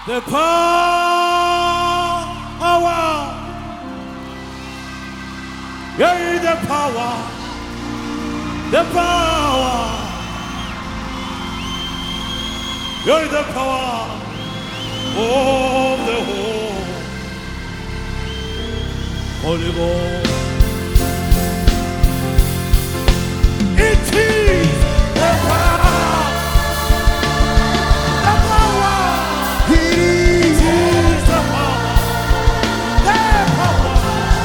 The power. Yeah, the power. The power. You're the power of the Holy Ghost. It is the power. The power. It is the power. The power.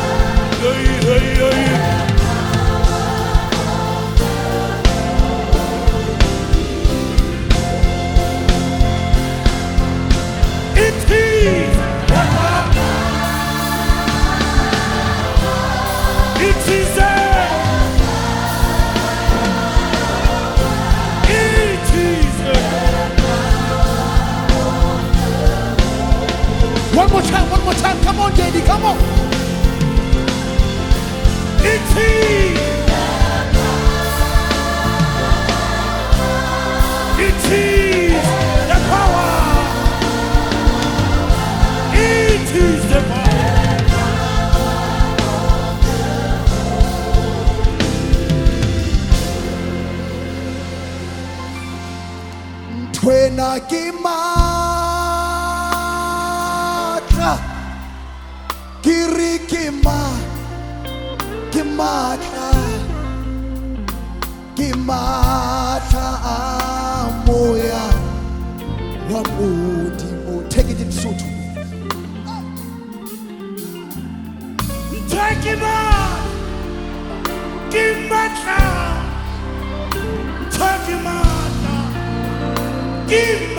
One more time, come on, Daddy, come on. It is the power. It is the power. Twena Kiri Kimata Moya Wabudi. Take it in Soto. Take him out. Kimata. Take him out. Give